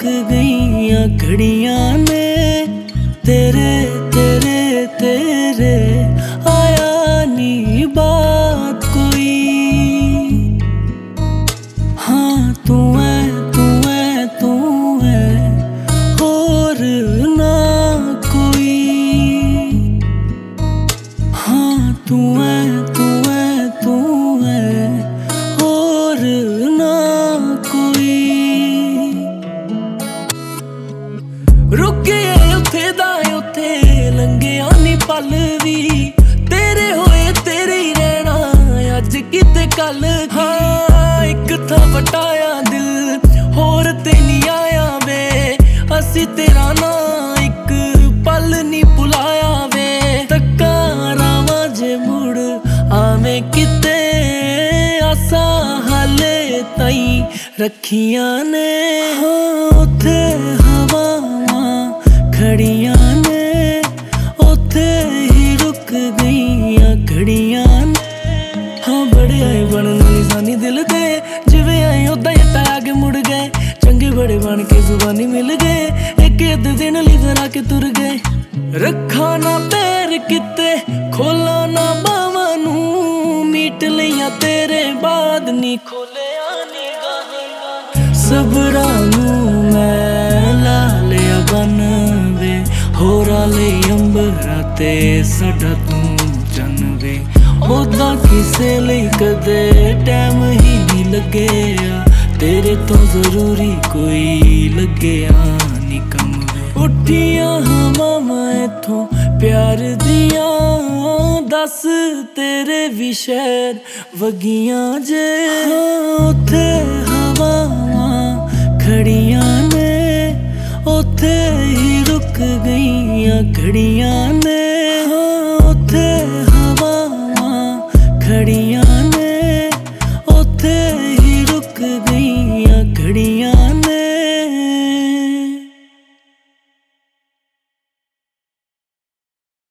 गईयां घड़ियां ने तेरे तेरे तेरे आया नी बात कोई। हाँ तू है तू है तू है और ना कोई। हाँ तू है तू है तू है और ना कोई। रुक गए उथे दा उथे लंघिया नी पल वी तेरे होए तेरे ही रहना अज किते कल। हाँ एक था वटाया दिल होर ते नी आया वे असी तेरा ना एक पल नी भुलाया वे। तक्का रावा जे मुड़ आवे किते आसा हाले ताई रखियां ने। हाँ उथे हवावां खड़ियां ने उथे ही रुक गईयां घड़ियां ने। हाँ बड़े आए बनन निशानी दिल दे जिवें आए उदा जट्टा आगे मुड़ गए। चंगे बड़े बन के जुबानी मिल गए एक अद्ध दिन लई फिर आके तुर गए। रखा ना पैर किते खोला ना बावां नूं मीट लिया तेरे बाद नी खोलिया नी गाहे। सबरा नूं मैं ला लिया बन वे होरा ले अंबरा ते साडा तू चन वे। ओदा किसे लई कदे टैम ही नहीं लग्गिया तेरे तो जरूरी कोई लग्गिया नी कम वे। उठियां हवावां इथों प्यार दियां दस तेरे भी शहर वगियां जे। उथे हवावां खड़ियां ने उथे ही रुक गईयां घड़ियां ने। उथे हवावां खड़ियां